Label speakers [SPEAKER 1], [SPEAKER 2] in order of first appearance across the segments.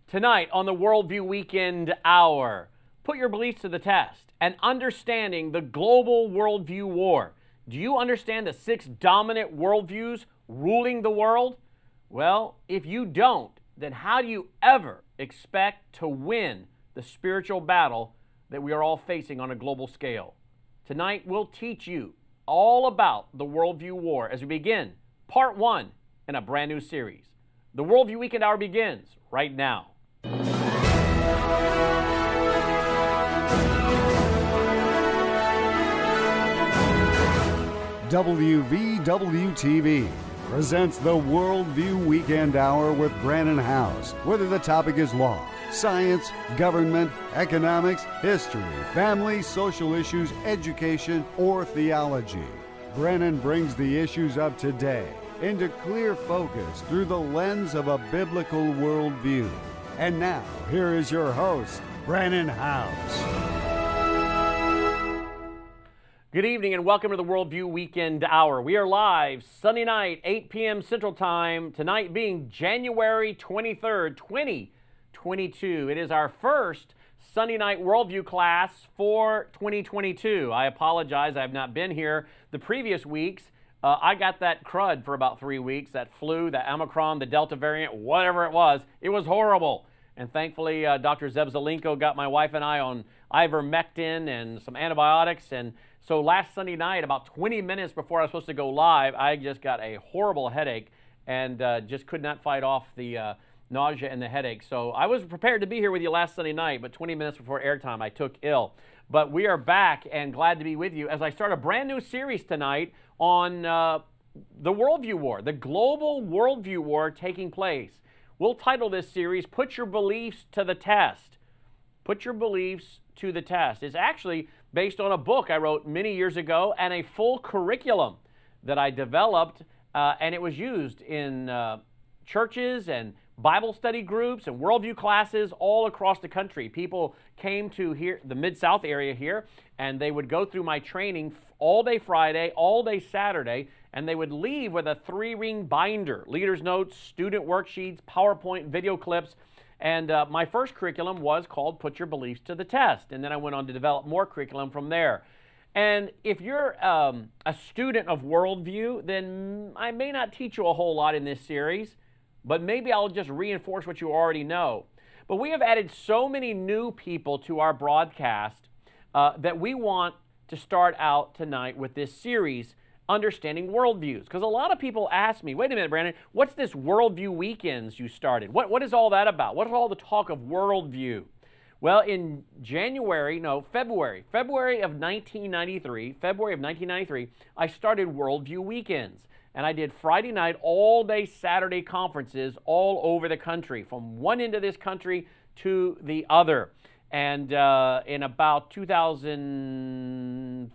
[SPEAKER 1] Tonight on the Worldview Weekend Hour, put your beliefs to the test and understanding the global worldview war. Do you understand the 6 dominant worldviews ruling the world? Well, if you don't, then how do you ever expect to win the spiritual battle that we are all facing on a global scale? Tonight, we'll teach you all about the worldview war as we begin part 1 in a brand new series. The Worldview Weekend Hour begins right now.
[SPEAKER 2] WVW-TV presents the Worldview Weekend Hour with Brannon Howse. Whether the topic is law, science, government, economics, history, family, social issues, education, or theology, Brannon brings the issues of today into clear focus through the lens of a biblical worldview. And now, here is your host, Brannon Howse.
[SPEAKER 1] Good evening and welcome to the Worldview Weekend Hour. We are live Sunday night, 8 p.m. Central Time, tonight being January 23rd, 2022. It is our first Sunday night Worldview class for 2022. I apologize, I have not been here the previous weeks. I got that crud for about 3 weeks, that flu, the Omicron, the Delta variant, whatever it was. It was horrible. And thankfully, Dr. Zeb Zelenko got my wife and I on ivermectin and some antibiotics. And so last Sunday night, about 20 minutes before I was supposed to go live, I just got a horrible headache and just could not fight off the nausea and the headache. So I was prepared to be here with you last Sunday night, but 20 minutes before airtime, I took ill. But we are back and glad to be with you as I start a brand new series tonight on the worldview war, the global worldview war taking place. We'll title this series, Put Your Beliefs to the Test. Put Your Beliefs to the Test. It's actually based on a book I wrote many years ago and a full curriculum that I developed, and it was used in churches and Bible study groups and worldview classes all across the country. People came to here, the Mid-South area here, and they would go through my training all day Friday, all day Saturday, and they would leave with a 3-ring binder, leader's notes, student worksheets, PowerPoint, video clips. And my first curriculum was called Put Your Beliefs to the Test. And then I went on to develop more curriculum from there. And if you're a student of worldview, then I may not teach you a whole lot in this series, but maybe I'll just reinforce what you already know. But we have added so many new people to our broadcast that we want to start out tonight with this series, Understanding Worldviews. Because a lot of people ask me, wait a minute, Brandon, what's this Worldview Weekends you started? What is all that about? What is all the talk of worldview? Well, in February of 1993, I started Worldview Weekends. And I did Friday night, all-day Saturday conferences all over the country, from one end of this country to the other. And in about 2002,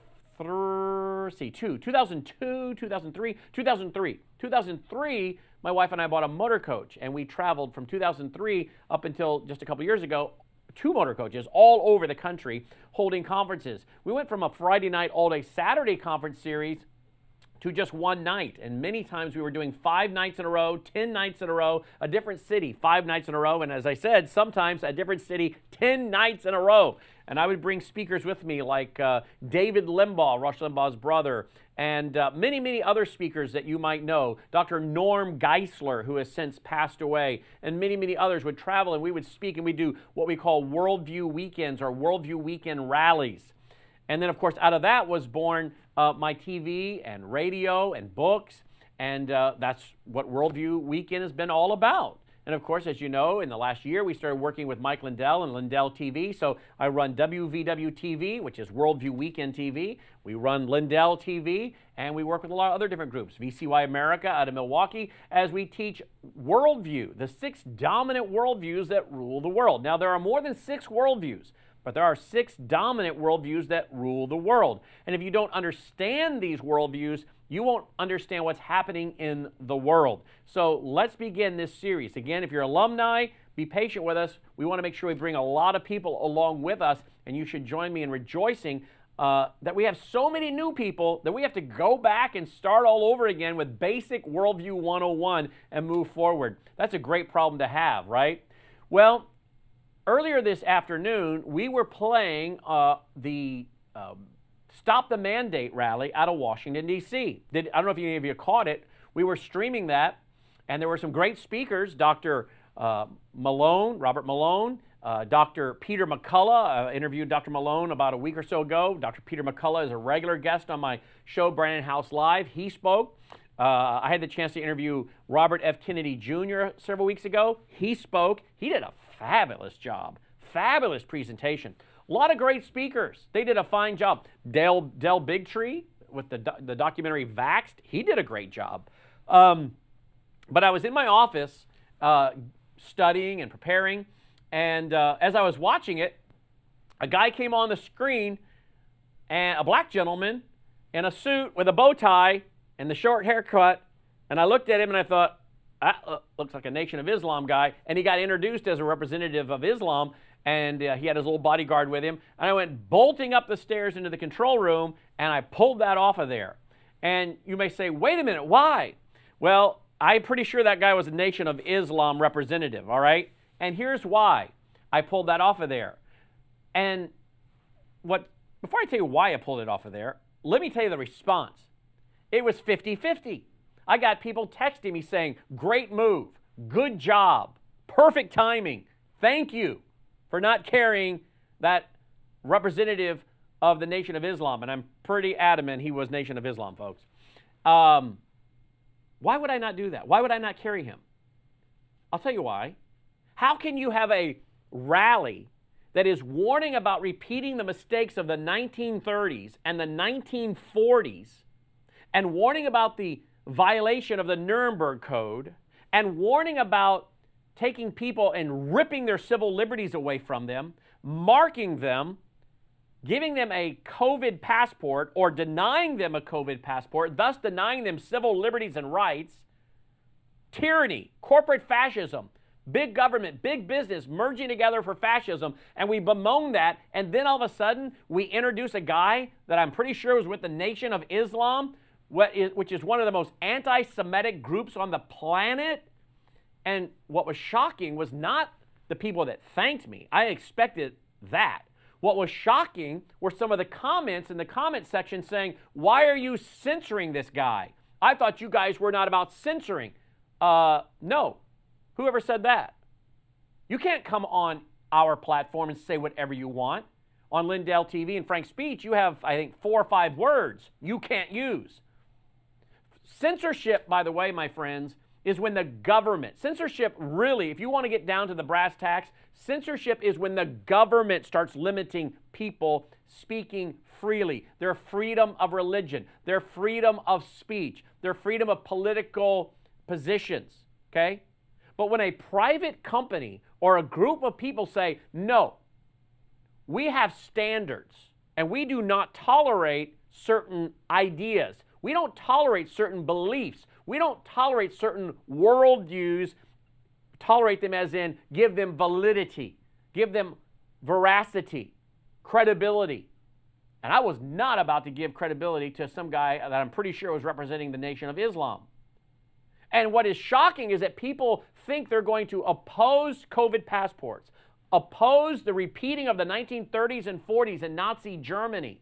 [SPEAKER 1] 2003, my wife and I bought a motor coach, and we traveled from 2003 up until just a couple years ago, 2 motor coaches all over the country holding conferences. We went from a Friday night, all-day Saturday conference series to just one night. And many times we were doing 5 nights in a row, 10 nights in a row, a different city, 5 nights in a row. And as I said, sometimes a different city, 10 nights in a row. And I would bring speakers with me like David Limbaugh, Rush Limbaugh's brother, and many, many other speakers that you might know. Dr. Norm Geisler, who has since passed away, and many, many others would travel, and we would speak, and we'd do what we call Worldview Weekends or Worldview Weekend rallies. And then, of course, out of that was born my TV and radio and books, and that's what Worldview Weekend has been all about. And of course, as you know, in the last year, we started working with Mike Lindell and Lindell TV. So I run WVW TV, which is Worldview Weekend TV. We run Lindell TV, and we work with a lot of other different groups. VCY America out of Milwaukee, as we teach worldview, the 6 dominant worldviews that rule the world. Now, there are more than 6 worldviews, but there are 6 dominant worldviews that rule the world. And if you don't understand these worldviews, you won't understand what's happening in the world. So let's begin this series. Again, if you're alumni, be patient with us. We want to make sure we bring a lot of people along with us, and you should join me in rejoicing that we have so many new people that we have to go back and start all over again with basic Worldview 101 and move forward. That's a great problem to have, right? Well, earlier this afternoon, we were playing the Stop the Mandate rally out of Washington, D.C. I don't know if any of you caught it. We were streaming that, and there were some great speakers. Dr. Malone, Robert Malone, Dr. Peter McCullough. I interviewed Dr. Malone about a week or so ago. Dr. Peter McCullough is a regular guest on my show, Brandon House Live. He spoke. I had the chance to interview Robert F. Kennedy Jr. several weeks ago. He spoke. He did a fabulous job. Fabulous presentation. A lot of great speakers. They did a fine job. Del Bigtree with the documentary Vaxxed, he did a great job. But I was in my office studying and preparing, and as I was watching it, a guy came on the screen, and a black gentleman in a suit with a bow tie and the short haircut, and I looked at him and I thought, that looks like a Nation of Islam guy, and he got introduced as a representative of Islam, and he had his little bodyguard with him, and I went bolting up the stairs into the control room, and I pulled that off of there. And you may say, wait a minute, why? Well, I'm pretty sure that guy was a Nation of Islam representative, all right? And here's why I pulled that off of there. And before I tell you why I pulled it off of there, let me tell you the response. It was 50-50. I got people texting me saying, great move, good job, perfect timing, thank you for not carrying that representative of the Nation of Islam. And I'm pretty adamant he was Nation of Islam, folks. Why would I not do that? Why would I not carry him? I'll tell you why. How can you have a rally that is warning about repeating the mistakes of the 1930s and the 1940s and warning about the violation of the Nuremberg Code and warning about taking people and ripping their civil liberties away from them, marking them, giving them a COVID passport or denying them a COVID passport, thus denying them civil liberties and rights, tyranny, corporate fascism, big government, big business merging together for fascism, and we bemoan that, and then all of a sudden we introduce a guy that I'm pretty sure was with the Nation of Islam, which is one of the most anti-Semitic groups on the planet. And what was shocking was not the people that thanked me. I expected that. What was shocking were some of the comments in the comment section saying, why are you censoring this guy? I thought you guys were not about censoring. No. Whoever said that? You can't come on our platform and say whatever you want. On Lindell TV and Frank Speech, you have, I think, 4 or 5 words you can't use. Censorship, by the way, my friends, is when the government, censorship really, if you want to get down to the brass tacks, censorship is when the government starts limiting people speaking freely, their freedom of religion, their freedom of speech, their freedom of political positions, okay? But when a private company or a group of people say, no, we have standards and we do not tolerate certain ideas, we don't tolerate certain beliefs, we don't tolerate certain worldviews, tolerate them as in give them validity, give them veracity, credibility. And I was not about to give credibility to some guy that I'm pretty sure was representing the Nation of Islam. And what is shocking is that people think they're going to oppose COVID passports, oppose the repeating of the 1930s and 40s in Nazi Germany,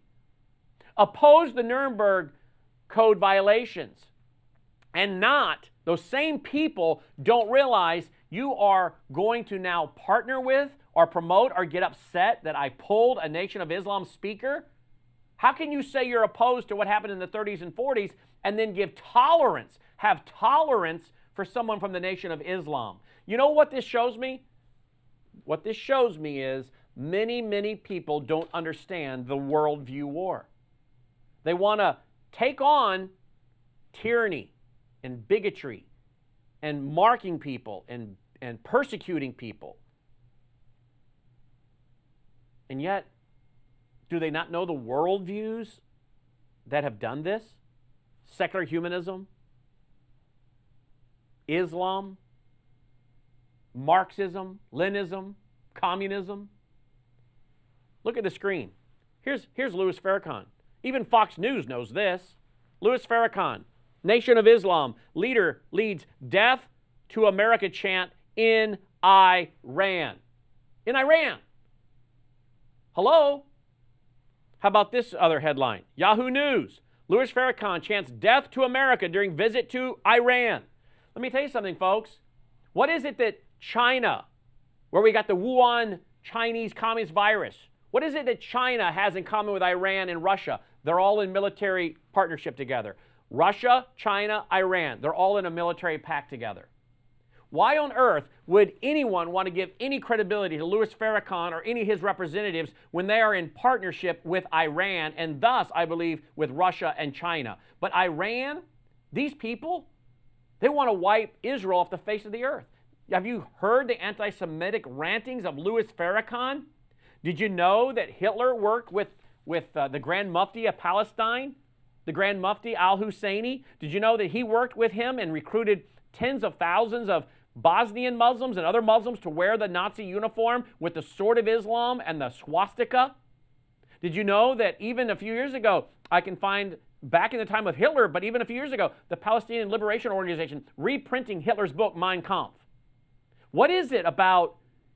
[SPEAKER 1] oppose the Nuremberg Code violations, and not, those same people don't realize you are going to now partner with or promote or get upset that I pulled a Nation of Islam speaker. How can you say you're opposed to what happened in the 30s and 40s and then give tolerance, have tolerance for someone from the Nation of Islam? You know what this shows me? What this shows me is many, many people don't understand the worldview war. They want to take on tyranny and bigotry and marking people and persecuting people. And yet, do they not know the worldviews that have done this? Secular humanism, Islam, Marxism, Leninism, communism. Look at the screen. Here's Louis Farrakhan. Even Fox News knows this. Louis Farrakhan, Nation of Islam, leader leads death to America chant in Iran. In Iran. Hello? How about this other headline? Yahoo News. Louis Farrakhan chants death to America during visit to Iran. Let me tell you something, folks. What is it that China, where we got the Wuhan Chinese communist virus, what is it that China has in common with Iran and Russia? They're all in military partnership together. Russia, China, Iran, they're all in a military pact together. Why on earth would anyone want to give any credibility to Louis Farrakhan or any of his representatives when they are in partnership with Iran and thus, I believe, with Russia and China? But Iran, these people, they want to wipe Israel off the face of the earth. Have you heard the anti-Semitic rantings of Louis Farrakhan? Did you know that Hitler worked with the Grand Mufti of Palestine, the Grand Mufti al-Husseini? Did you know that he worked with him and recruited tens of thousands of Bosnian Muslims and other Muslims to wear the Nazi uniform with the sword of Islam and the swastika? Did you know that even a few years ago, I can find back in the time of Hitler, but even a few years ago, the Palestinian Liberation Organization reprinting Hitler's book, Mein Kampf? What is it about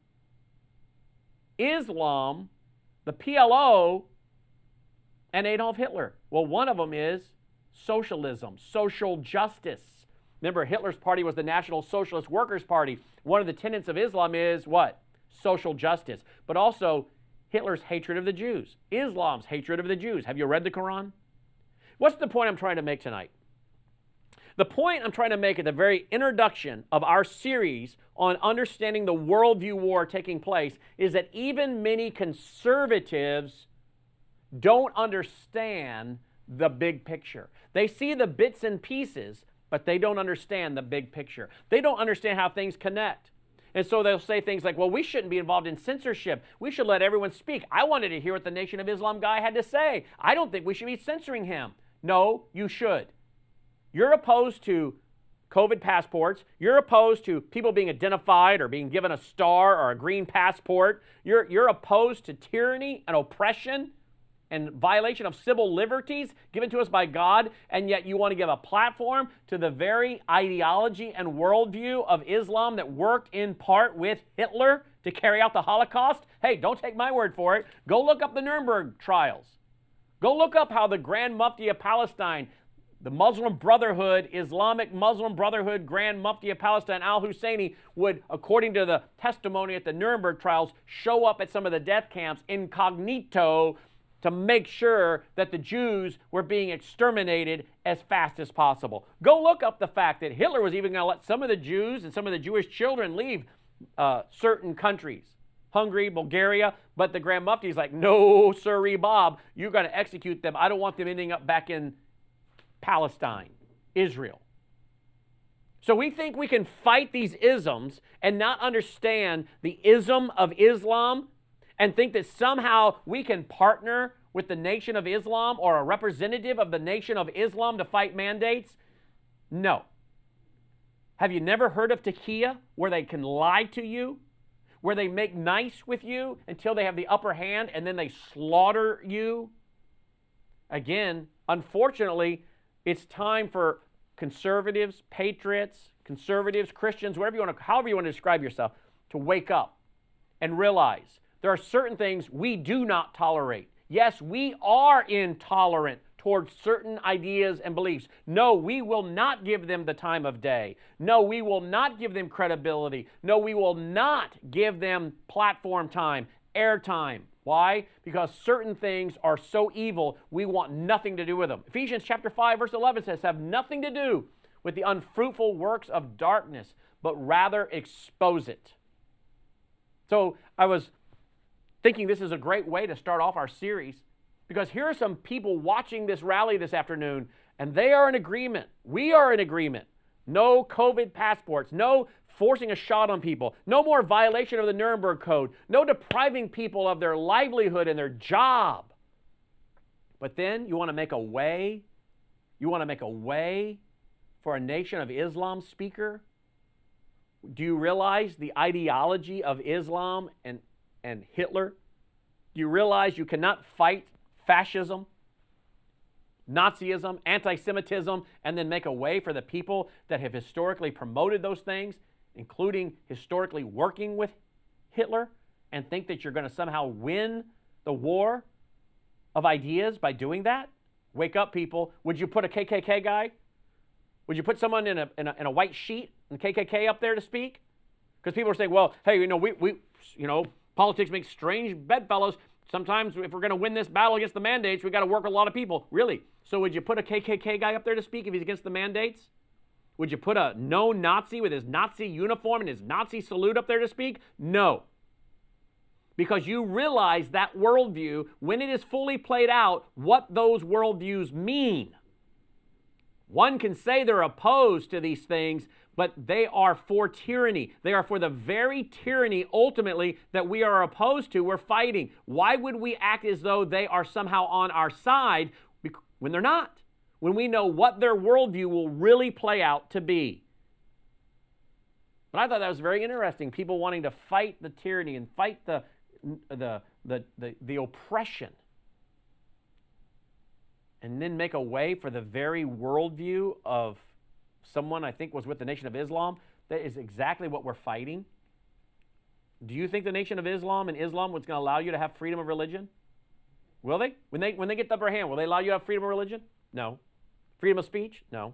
[SPEAKER 1] Islam, the PLO, and Adolf Hitler? Well, one of them is socialism, social justice. Remember, Hitler's party was the National Socialist Workers' Party. One of the tenets of Islam is what? Social justice. But also Hitler's hatred of the Jews, Islam's hatred of the Jews. Have you read the Quran? What's the point I'm trying to make tonight? The point I'm trying to make at the very introduction of our series on understanding the worldview war taking place is that even many conservatives don't understand the big picture. They see the bits and pieces, but they don't understand the big picture. They don't understand how things connect. And so they'll say things like, well, we shouldn't be involved in censorship. We should let everyone speak. I wanted to hear what the Nation of Islam guy had to say. I don't think we should be censoring him. No, you should. You're opposed to COVID passports. You're opposed to people being identified or being given a star or a green passport. You're opposed to tyranny and oppression and violation of civil liberties given to us by God, and yet you want to give a platform to the very ideology and worldview of Islam that worked in part with Hitler to carry out the Holocaust? Hey, don't take my word for it. Go look up the Nuremberg trials. Go look up how the Grand Mufti of Palestine, the Muslim Brotherhood, Islamic Muslim Brotherhood Grand Mufti of Palestine, al-Husseini, would, according to the testimony at the Nuremberg trials, show up at some of the death camps incognito to make sure that the Jews were being exterminated as fast as possible. Go look up the fact that Hitler was even going to let some of the Jews and some of the Jewish children leave certain countries, Hungary, Bulgaria, but the Grand Mufti is like, no, sirree, Bob, you're going to execute them. I don't want them ending up back in Palestine, Israel. So we think we can fight these isms and not understand the ism of Islam and think that somehow we can partner with the Nation of Islam or a representative of the Nation of Islam to fight mandates? No. Have you never heard of Taqiyya, where they can lie to you, where they make nice with you until they have the upper hand and then they slaughter you? Again, unfortunately, it's time for conservatives, patriots, conservatives, Christians, however you want to describe yourself, to wake up and realize there are certain things we do not tolerate. Yes, we are intolerant towards certain ideas and beliefs. No, we will not give them the time of day. No, we will not give them credibility. No, we will not give them platform time, airtime. Why? Because certain things are so evil, we want nothing to do with them. Ephesians chapter 5, verse 11 says, have nothing to do with the unfruitful works of darkness, but rather expose it. So I was thinking this is a great way to start off our series, because here are some people watching this rally this afternoon, and they are in agreement. We are in agreement. No COVID passports, no forcing a shot on people, no more violation of the Nuremberg Code, no depriving people of their livelihood and their job. But then you want to make a way? You want to make a way for a Nation of Islam speaker? Do you realize the ideology of Islam and Hitler? Do you realize you cannot fight fascism, Nazism, anti-Semitism, and then make a way for the people that have historically promoted those things? including historically working with Hitler, and think that you're going to somehow win the war of ideas by doing that? Wake up, people. Would you put a KKK guy? Would you put someone in a white sheet and KKK up there to speak? Because people are saying, well, hey, politics makes strange bedfellows. Sometimes if we're going to win this battle against the mandates, we've got to work with a lot of people. Really? So would you put a KKK guy up there to speak if he's against the mandates? Would you put a known Nazi with his Nazi uniform and his Nazi salute up there to speak? No. Because you realize that worldview, when it is fully played out, what those worldviews mean. One can say they're opposed to these things, but they are for tyranny. They are for the very tyranny, ultimately, that we are opposed to, we're fighting. Why would we act as though they are somehow on our side when they're not? When we know what their worldview will really play out to be. But I thought that was very interesting. People wanting to fight the tyranny and fight the oppression, and then make a way for the very worldview of someone I think was with the Nation of Islam. That is exactly what we're fighting. Do you think the Nation of Islam and Islam was going to allow you to have freedom of religion? Will they? When they get the upper hand, will they allow you to have freedom of religion? No. Freedom of speech? No.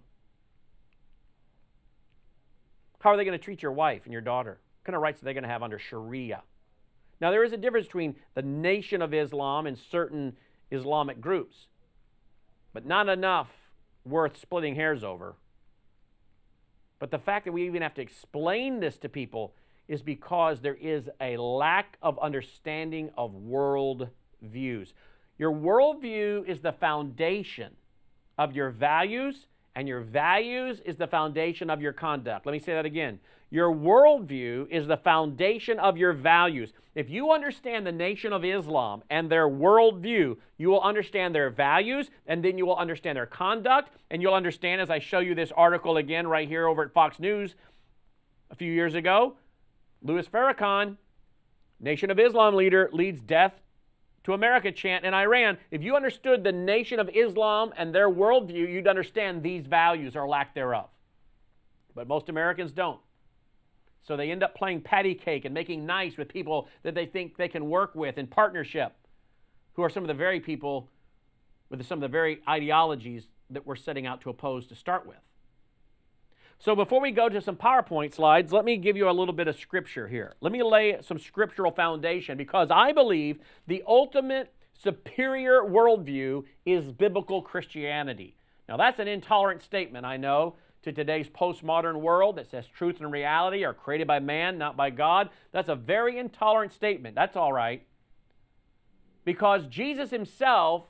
[SPEAKER 1] How are they going to treat your wife and your daughter? What kind of rights are they going to have under Sharia? Now, there is a difference between the Nation of Islam and certain Islamic groups, but not enough worth splitting hairs over. But the fact that we even have to explain this to people is because there is a lack of understanding of world views. Your worldview is the foundation of your values, and your values is the foundation of your conduct. Let me say that again. Your worldview is the foundation of your values. If you understand the Nation of Islam and their worldview, you will understand their values, and then you will understand their conduct, and you'll understand, as I show you this article again right here over at Fox News a few years ago, Louis Farrakhan, Nation of Islam leader, leads death to America chant in Iran. If you understood the Nation of Islam and their worldview, you'd understand these values or lack thereof. But most Americans don't. So they end up playing patty cake and making nice with people that they think they can work with in partnership, who are some of the very people with some of the very ideologies that we're setting out to oppose to start with. So before we go to some PowerPoint slides, let me give you a little bit of scripture here. Let me lay some scriptural foundation, because I believe the ultimate superior worldview is biblical Christianity. Now, that's an intolerant statement, I know, to today's postmodern world that says truth and reality are created by man, not by God. That's a very intolerant statement. That's all right. Because Jesus himself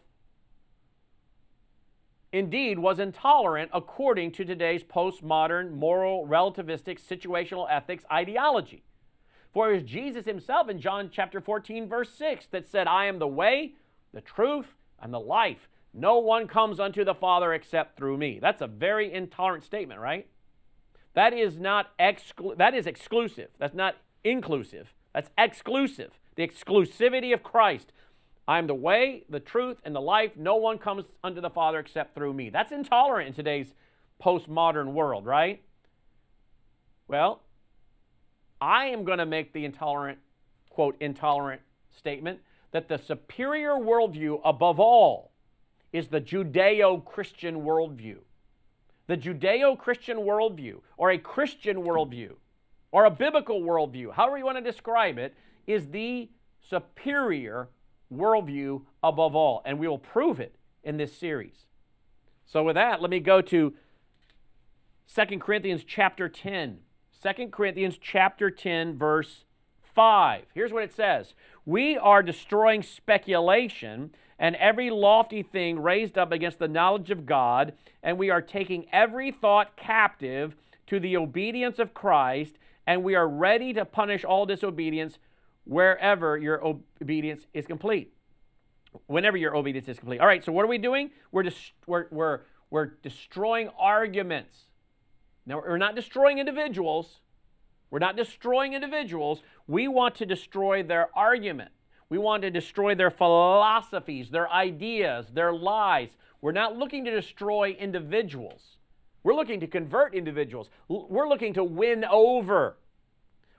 [SPEAKER 1] indeed was intolerant according to today's postmodern, moral, relativistic, situational ethics ideology. For it was Jesus himself in John chapter 14, verse 6 that said, I am the way, the truth, and the life. No one comes unto the Father except through me. That's a very intolerant statement, right? That is exclusive. That's not inclusive. That's exclusive. The exclusivity of Christ. I am the way, the truth, and the life. No one comes unto the Father except through me. That's intolerant in today's postmodern world, right? Well, I am going to make the intolerant, quote, intolerant statement that the superior worldview above all is the Judeo-Christian worldview. The Judeo-Christian worldview, or a Christian worldview, or a biblical worldview, however you want to describe it, is the superior worldview above all. And we will prove it in this series. So with that, let me go to 2 Corinthians chapter 10. 2 Corinthians chapter 10, verse 5. Here's what it says. We are destroying speculation and every lofty thing raised up against the knowledge of God, and we are taking every thought captive to the obedience of Christ, and we are ready to punish all disobedience wherever your obedience is complete. Whenever your obedience is complete. All right, so what are we doing? We're destroying arguments. Now, we're not destroying individuals. We're not destroying individuals. We want to destroy their argument. We want to destroy their philosophies, their ideas, their lies. We're not looking to destroy individuals. We're looking to convert individuals. We're looking to win over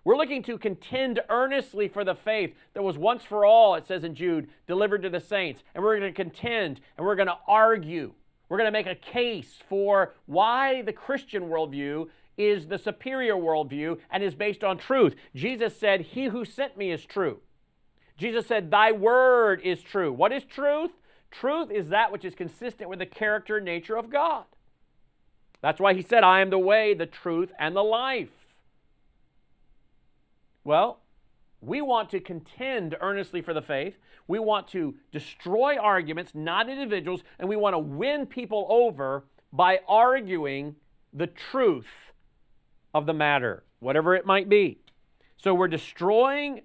[SPEAKER 1] We're looking to contend earnestly for the faith that was once for all, it says in Jude, delivered to the saints. And we're going to contend and we're going to argue. We're going to make a case for why the Christian worldview is the superior worldview and is based on truth. Jesus said, "He who sent me is true." Jesus said, "Thy word is true." What is truth? Truth is that which is consistent with the character and nature of God. That's why he said, "I am the way, the truth, and the life." Well, we want to contend earnestly for the faith. We want to destroy arguments, not individuals, and we want to win people over by arguing the truth of the matter, whatever it might be. So we're destroying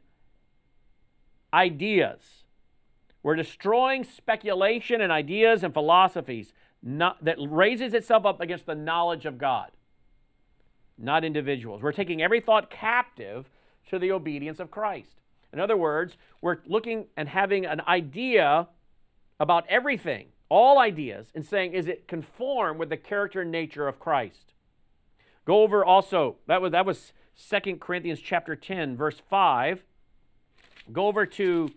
[SPEAKER 1] ideas. We're destroying speculation and ideas and philosophies that raises itself up against the knowledge of God, not individuals. We're taking every thought captive to the obedience of Christ. In other words, we're looking and having an idea about everything, all ideas, and saying, is it conform with the character and nature of Christ? Go over also, that was 2 Corinthians chapter 10, verse 5. Go over to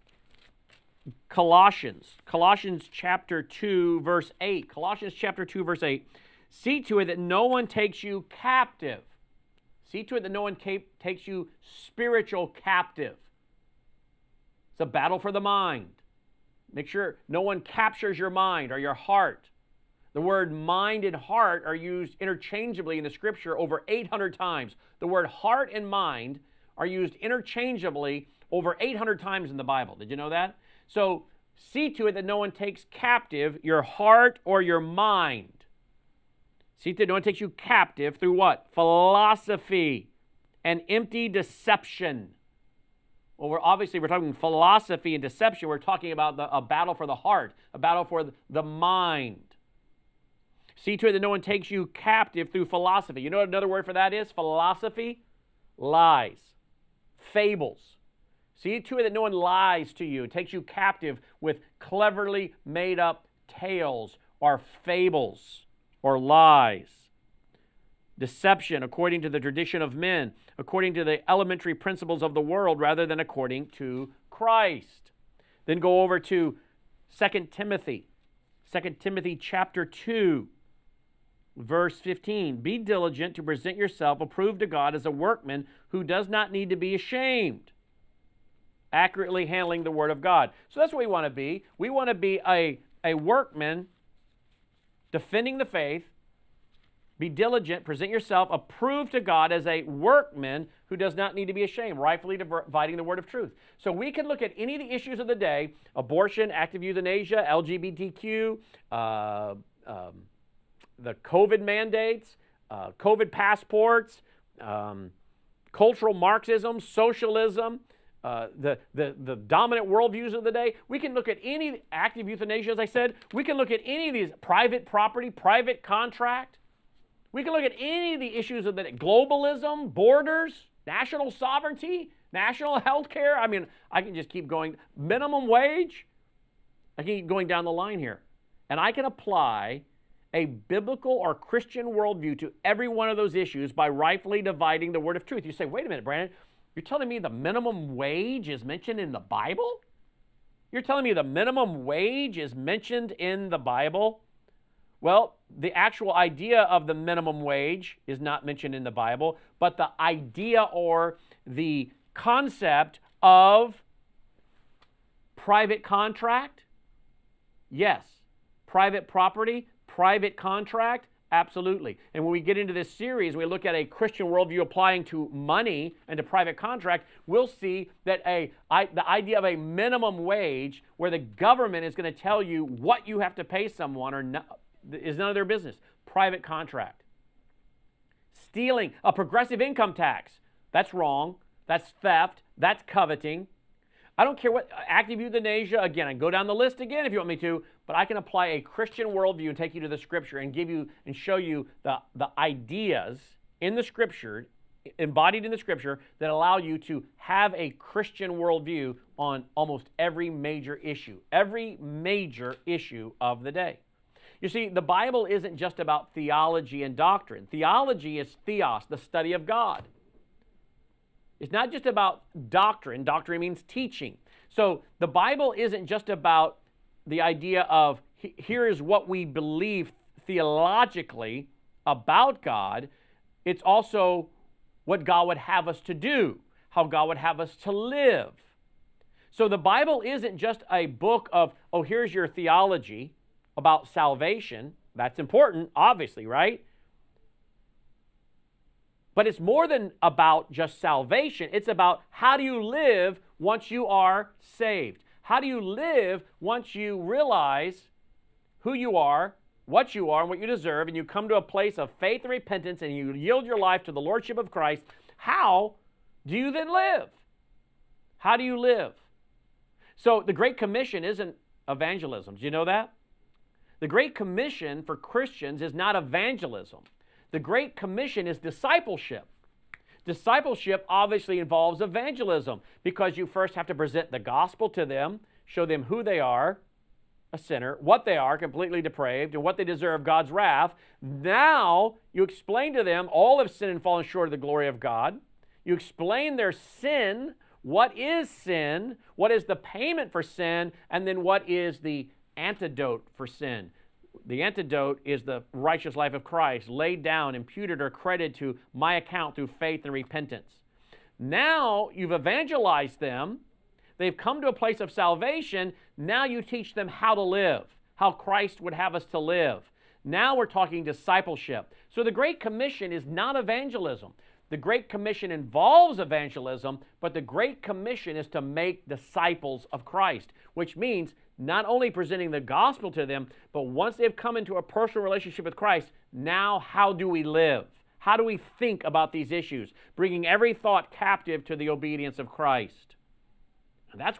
[SPEAKER 1] Colossians chapter 2, verse 8. Colossians chapter 2, verse 8. See to it that no one takes you captive. See to it that no one takes you spiritual captive. It's a battle for the mind. Make sure no one captures your mind or your heart. The word mind and heart are used interchangeably in the Scripture over 800 times. The word heart and mind are used interchangeably over 800 times in the Bible. Did you know that? So see to it that no one takes captive your heart or your mind. See to it no one takes you captive through what? Philosophy and empty deception. Well, we're talking philosophy and deception. We're talking about a battle for the heart, a battle for the mind. See to it that no one takes you captive through philosophy. You know what another word for that is? Philosophy? Lies. Fables. See to it that no one lies to you, takes you captive with cleverly made up tales or fables or lies. Deception according to the tradition of men, according to the elementary principles of the world rather than according to Christ. Then go over to 2 Timothy chapter 2, verse 15. Be diligent to present yourself approved to God as a workman who does not need to be ashamed, accurately handling the word of God. So that's what we want to be. We want to be a workman defending the faith. Be diligent, present yourself approved to God as a workman who does not need to be ashamed, rightfully dividing the word of truth. So we can look at any of the issues of the day: abortion, active euthanasia, LGBTQ, the COVID mandates, COVID passports, cultural Marxism, socialism, the dominant worldviews of the day. We can look at any active euthanasia, as I said. We can look at any of these: private property, private contract. We can look at any of the issues of the day: globalism, borders, national sovereignty, national health care. I mean, I can just keep going. Minimum wage. I can keep going down the line here. And I can apply a biblical or Christian worldview to every one of those issues by rightfully dividing the word of truth. You say, wait a minute, Brandon, you're telling me the minimum wage is mentioned in the Bible? You're telling me the minimum wage is mentioned in the Bible? Well, the actual idea of the minimum wage is not mentioned in the Bible, but the idea or the concept of private contract, yes. Private property, private contract, absolutely. And when we get into this series, we look at a Christian worldview applying to money and to private contract, we'll see that the idea of a minimum wage where the government is going to tell you what you have to pay someone or not, is none of their business. Private contract. Stealing, a progressive income tax. That's wrong. That's theft. That's coveting. I don't care what, active euthanasia, again, I can go down the list again if you want me to, but I can apply a Christian worldview and take you to the Scripture and give you and show you the ideas in the Scripture, embodied in the Scripture, that allow you to have a Christian worldview on almost every major issue of the day. You see, the Bible isn't just about theology and doctrine. Theology is theos, the study of God. It's not just about doctrine. Doctrine means teaching. So the Bible isn't just about the idea of here is what we believe theologically about God. It's also what God would have us to do, how God would have us to live. So the Bible isn't just a book of, oh, here's your theology about salvation. That's important, obviously, right? But it's more than about just salvation. It's about how do you live once you are saved? How do you live once you realize who you are, what you are, and what you deserve, and you come to a place of faith and repentance, and you yield your life to the Lordship of Christ? How do you then live? How do you live? So the Great Commission isn't evangelism. Do you know that? The Great Commission for Christians is not evangelism. The Great Commission is discipleship. Discipleship obviously involves evangelism because you first have to present the gospel to them, show them who they are, a sinner, what they are, completely depraved, and what they deserve, God's wrath. Now you explain to them all have sinned and fallen short of the glory of God. You explain their sin, what is sin, what is the payment for sin, and then what is the antidote for sin. The antidote is the righteous life of Christ, laid down, imputed, or credited to my account through faith and repentance. Now you've evangelized them. They've come to a place of salvation. Now you teach them how to live, how Christ would have us to live. Now we're talking discipleship. So the Great Commission is not evangelism. The Great Commission involves evangelism, but the Great Commission is to make disciples of Christ, which means not only presenting the gospel to them, but once they've come into a personal relationship with Christ, now how do we live? How do we think about these issues? Bringing every thought captive to the obedience of Christ. And that's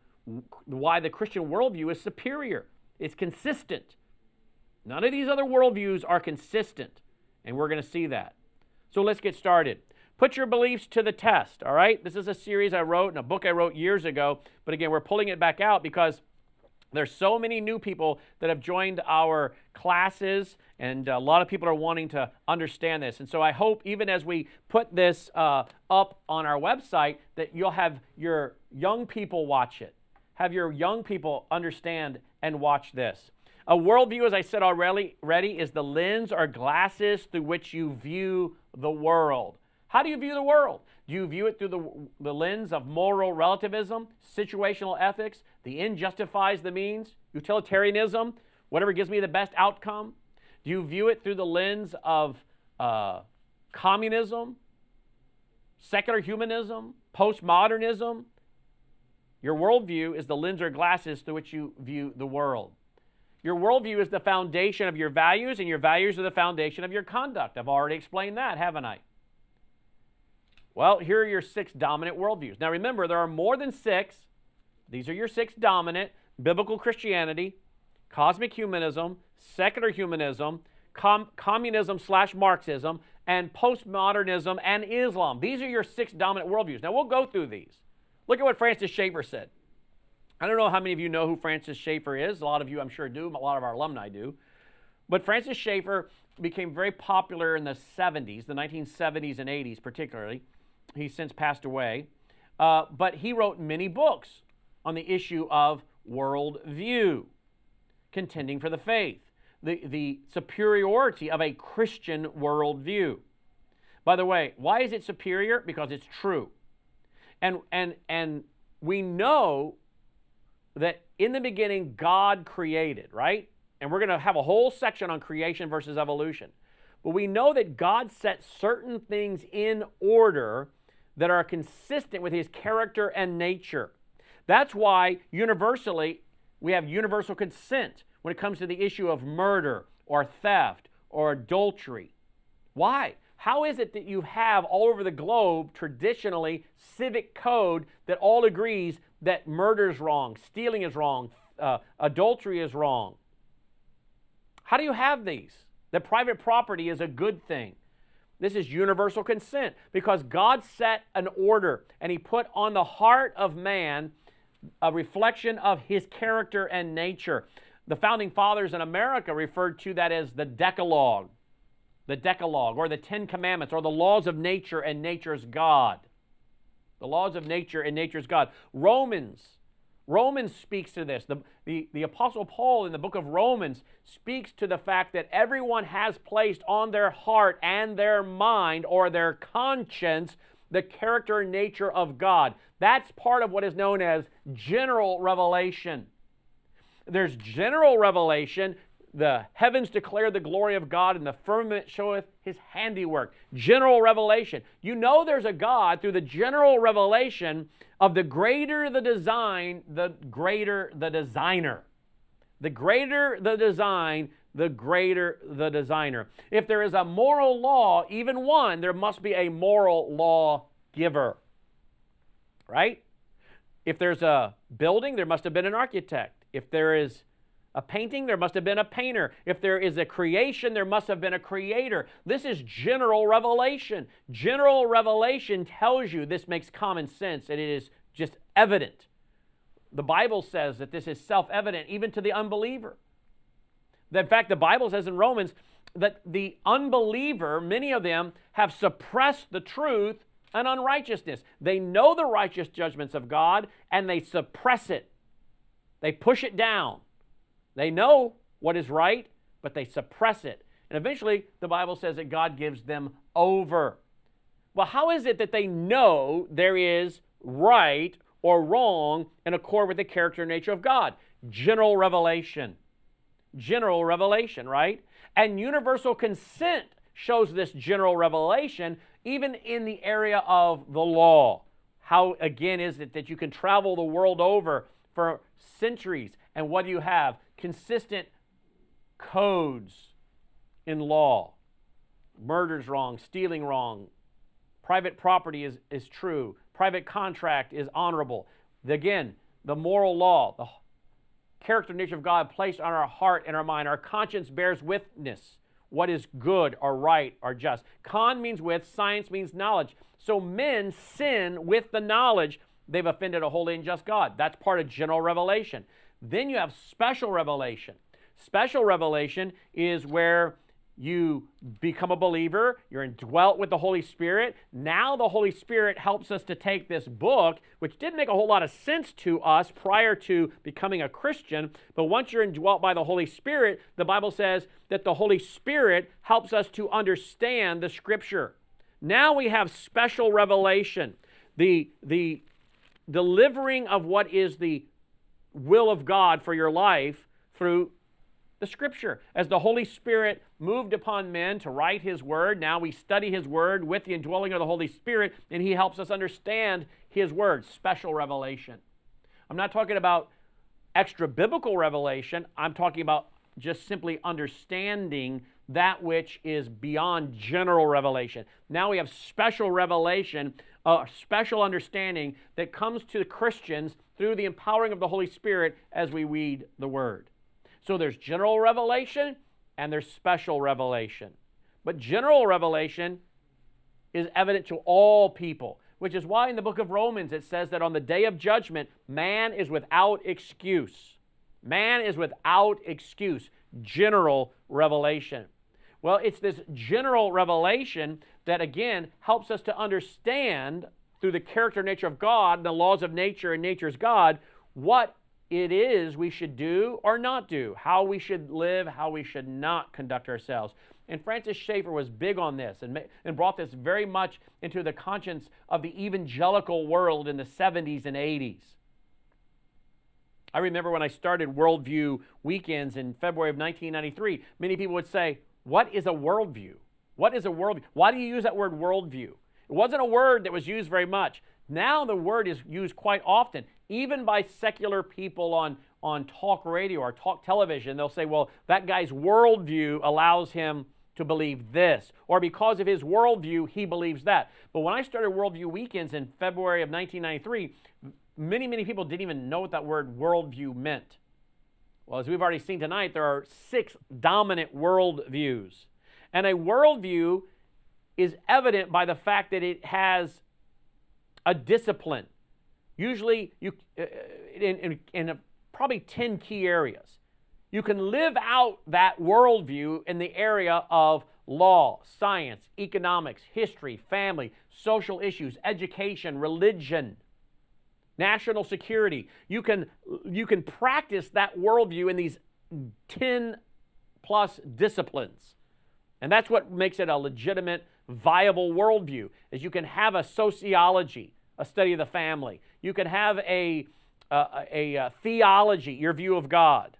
[SPEAKER 1] why the Christian worldview is superior. It's consistent. None of these other worldviews are consistent, and we're going to see that. So let's get started. Put your beliefs to the test, all right? This is a series I wrote and a book I wrote years ago, but again, we're pulling it back out because there's so many new people that have joined our classes, and a lot of people are wanting to understand this. And so I hope even as we put this up on our website that you'll have your young people watch it. Have your young people understand and watch this. A worldview, as I said already, is the lens or glasses through which you view the world. How do you view the world? Do you view it through the lens of moral relativism, situational ethics, the end justifies the means, utilitarianism, whatever gives me the best outcome? Do you view it through the lens of communism, secular humanism, postmodernism? Your worldview is the lens or glasses through which you view the world. Your worldview is the foundation of your values, and your values are the foundation of your conduct. I've already explained that, haven't I? Well, here are your 6 dominant worldviews. Now remember, there are more than 6. These are your 6 dominant: biblical Christianity, cosmic humanism, secular humanism, communism/Marxism, and postmodernism and Islam. These are your 6 dominant worldviews. Now we'll go through these. Look at what Francis Schaeffer said. I don't know how many of you know who Francis Schaeffer is. A lot of you, I'm sure, do. A lot of our alumni do. But Francis Schaeffer became very popular in the 70s, the 1970s and 80s particularly. He's since passed away. But he wrote many books on the issue of worldview, contending for the faith, the superiority of a Christian worldview. By the way, why is it superior? Because it's true. And we know that in the beginning, God created, right? And we're going to have a whole section on creation versus evolution. But we know that God set certain things in order that are consistent with his character and nature. That's why universally we have universal consent when it comes to the issue of murder or theft or adultery. Why? How is it that you have all over the globe traditionally civic code that all agrees that murder is wrong, stealing is wrong, adultery is wrong? How do you have these? That private property is a good thing. This is universal consent because God set an order and he put on the heart of man a reflection of his character and nature. The founding fathers in America referred to that as the Decalogue or the 10 Commandments or the laws of nature and nature's God. The laws of nature and nature's God. Romans speaks to this. The Apostle Paul in the book of Romans speaks to the fact that everyone has placed on their heart and their mind or their conscience the character and nature of God. That's part of what is known as general revelation. There's general revelation. The heavens declare the glory of God, and the firmament showeth his handiwork. General revelation. You know there's a God through the general revelation of the greater the design, the greater the designer. The greater the design, the greater the designer. If there is a moral law, even one, there must be a moral law giver. Right? If there's a building, there must have been an architect. If there is a painting, there must have been a painter. If there is a creation, there must have been a creator. This is general revelation. General revelation tells you, this makes common sense, and it is just evident. The Bible says that this is self-evident even to the unbeliever. In fact, the Bible says in Romans that the unbeliever, many of them, have suppressed the truth and unrighteousness. They know the righteous judgments of God, and they suppress it. They push it down. They know what is right, but they suppress it. And eventually, the Bible says that God gives them over. Well, how is it that they know there is right or wrong in accord with the character and nature of God? General revelation. General revelation, right? And universal consent shows this general revelation even in the area of the law. How, again, is it that you can travel the world over for centuries, and what do you have? Consistent codes in law. Murder's wrong, stealing wrong, private property is true, private contract is honorable. Again, the moral law, the character and nature of God placed on our heart and our mind. Our conscience bears witness what is good or right or just. Con means with, science means knowledge. So men sin with the knowledge they've offended a holy and just God. That's part of general revelation. Then you have special revelation. Special revelation is where you become a believer, you're indwelt with the Holy Spirit. Now the Holy Spirit helps us to take this book, which didn't make a whole lot of sense to us prior to becoming a Christian, but once you're indwelt by the Holy Spirit, the Bible says that the Holy Spirit helps us to understand the Scripture. Now we have special revelation. The delivering of what is the will of God for your life through the Scripture. As the Holy Spirit moved upon men to write His Word, now we study His Word with the indwelling of the Holy Spirit, and He helps us understand His Word. Special revelation. I'm not talking about extra biblical revelation. I'm talking about just simply understanding that which is beyond general revelation. Now we have special revelation, a special understanding that comes to the Christians through the empowering of the Holy Spirit as we read the Word. So there's general revelation and there's special revelation. But general revelation is evident to all people, which is why in the book of Romans it says that on the day of judgment, man is without excuse. Man is without excuse. General revelation. Well, it's this general revelation that, again, helps us to understand through the character and nature of God, the laws of nature and nature's God, what it is we should do or not do, how we should live, how we should not conduct ourselves. And Francis Schaeffer was big on this and brought this very much into the conscience of the evangelical world in the 70s and 80s. I remember when I started Worldview Weekends in February of 1993, many people would say, what is a worldview? What is a worldview? Why do you use that word worldview? It wasn't a word that was used very much. Now the word is used quite often, even by secular people on talk radio or talk television. They'll say, well, that guy's worldview allows him to believe this, or because of his worldview, he believes that. But when I started Worldview Weekends in February of 1993, many people didn't even know what that word worldview meant. Well, as we've already seen tonight, there are 6 dominant worldviews. And a worldview is evident by the fact that it has a discipline, usually in probably 10 key areas. You can live out that worldview in the area of law, science, economics, history, family, social issues, education, religion, national security. You can practice that worldview in these 10 plus disciplines. And that's what makes it a legitimate, viable worldview, is you can have a sociology, a study of the family. You can have a theology, your view of God.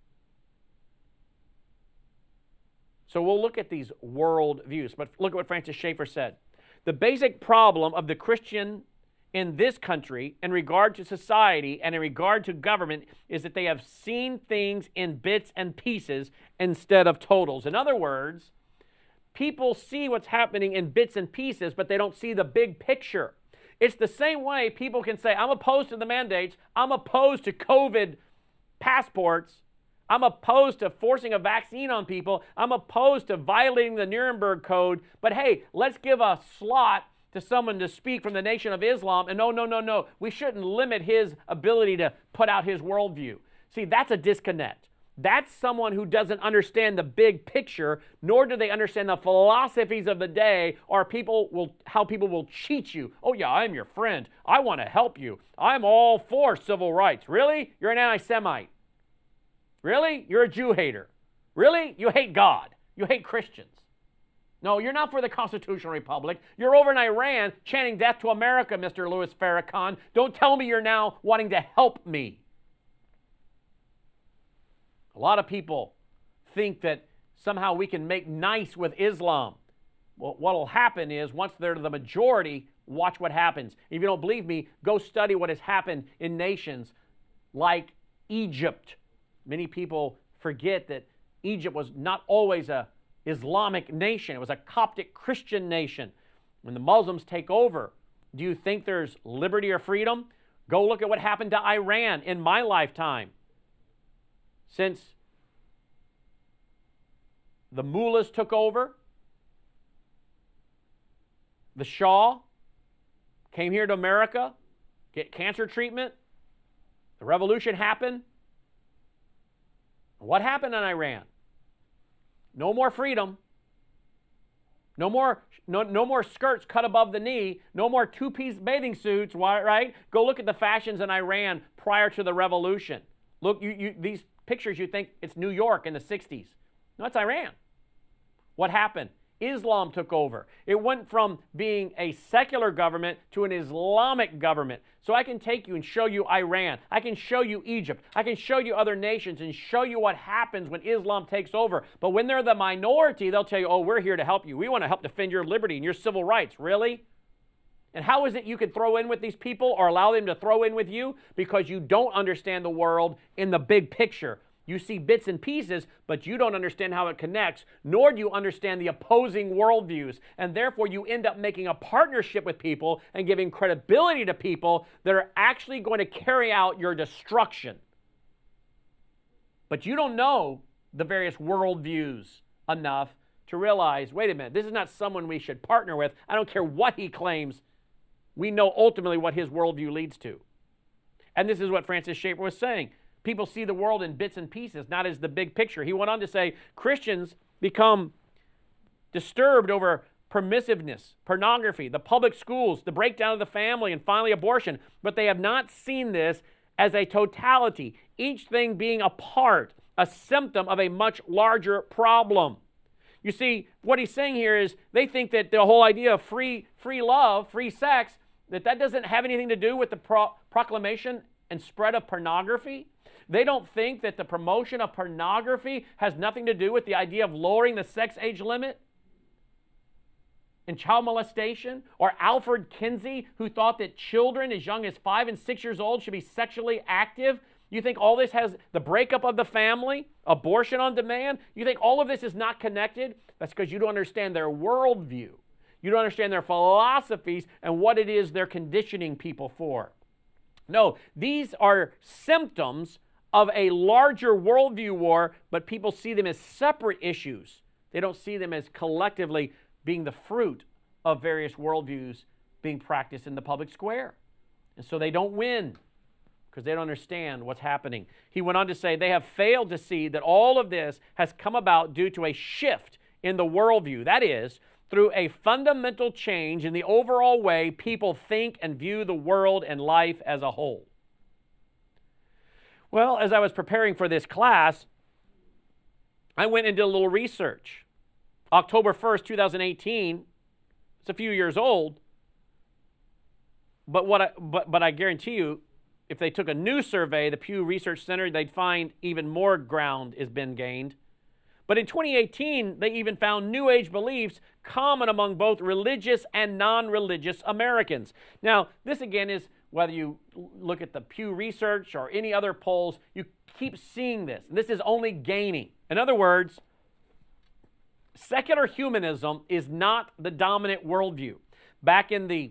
[SPEAKER 1] So we'll look at these world views, but look at what Francis Schaeffer said. The basic problem of the Christian in this country in regard to society and in regard to government is that they have seen things in bits and pieces instead of totals. In other words, people see what's happening in bits and pieces, but they don't see the big picture. It's the same way people can say, I'm opposed to the mandates, I'm opposed to COVID passports, I'm opposed to forcing a vaccine on people, I'm opposed to violating the Nuremberg Code, but hey, let's give a slot to someone to speak from the Nation of Islam, and no, we shouldn't limit his ability to put out his worldview. See, that's a disconnect. That's someone who doesn't understand the big picture, nor do they understand the philosophies of the day, or how people will cheat you. Oh yeah, I'm your friend. I want to help you. I'm all for civil rights. Really? You're an anti-Semite. Really? You're a Jew hater. Really? You hate God. You hate Christians. No, you're not for the constitutional republic. You're over in Iran chanting death to America, Mr. Louis Farrakhan. Don't tell me you're now wanting to help me. A lot of people think that somehow we can make nice with Islam. Well, what will happen is once they're the majority, watch what happens. If you don't believe me, go study what has happened in nations like Egypt. Many people forget that Egypt was not always a Islamic nation. It was a Coptic Christian nation. When the Muslims take over, do you think there's liberty or freedom? Go look at what happened to Iran in my lifetime. Since the mullahs took over, the Shah came here to America, get cancer treatment, the revolution happened. What happened in Iran? No more freedom. No more skirts cut above the knee. No more two-piece bathing suits, right? Go look at the fashions in Iran prior to the revolution. Look, these pictures, you think it's New York in the 60s. No, it's Iran. What happened? Islam took over. It went from being a secular government to an Islamic government. So I can take you and show you Iran. I can show you Egypt. I can show you other nations and show you what happens when Islam takes over. But when they're the minority, they'll tell you, oh, we're here to help you. We want to help defend your liberty and your civil rights. Really? And how is it you can throw in with these people or allow them to throw in with you? Because you don't understand the world in the big picture. You see bits and pieces, but you don't understand how it connects, nor do you understand the opposing worldviews. And therefore, you end up making a partnership with people and giving credibility to people that are actually going to carry out your destruction. But you don't know the various worldviews enough to realize, wait a minute, this is not someone we should partner with. I don't care what he claims. We know ultimately what his worldview leads to. And this is what Francis Schaeffer was saying. People see the world in bits and pieces, not as the big picture. He went on to say Christians become disturbed over permissiveness, pornography, the public schools, the breakdown of the family, and finally abortion. But they have not seen this as a totality, each thing being a part, a symptom of a much larger problem. You see, what he's saying here is they think that the whole idea of free love, free sex, that doesn't have anything to do with the proclamation and spread of pornography. They don't think that the promotion of pornography has nothing to do with the idea of lowering the sex age limit and child molestation, or Alfred Kinsey, who thought that children as young as 5 and 6 years old should be sexually active. You think all this has the breakup of the family, abortion on demand? You think all of this is not connected? That's because you don't understand their worldview. You don't understand their philosophies and what it is they're conditioning people for. No, these are symptoms of a larger worldview war, but people see them as separate issues. They don't see them as collectively being the fruit of various worldviews being practiced in the public square. And so they don't win because they don't understand what's happening. He went on to say they have failed to see that all of this has come about due to a shift in the worldview. That is, through a fundamental change in the overall way people think and view the world and life as a whole. Well, as I was preparing for this class, I went and did a little research. October 1st, 2018, it's a few years old, but I guarantee you, if they took a new survey, the Pew Research Center, they'd find even more ground has been gained. But in 2018, they even found New Age beliefs common among both religious and non-religious Americans. Now, this again is, whether you look at the Pew Research or any other polls, you keep seeing this. This is only gaining. In other words, secular humanism is not the dominant worldview. Back in the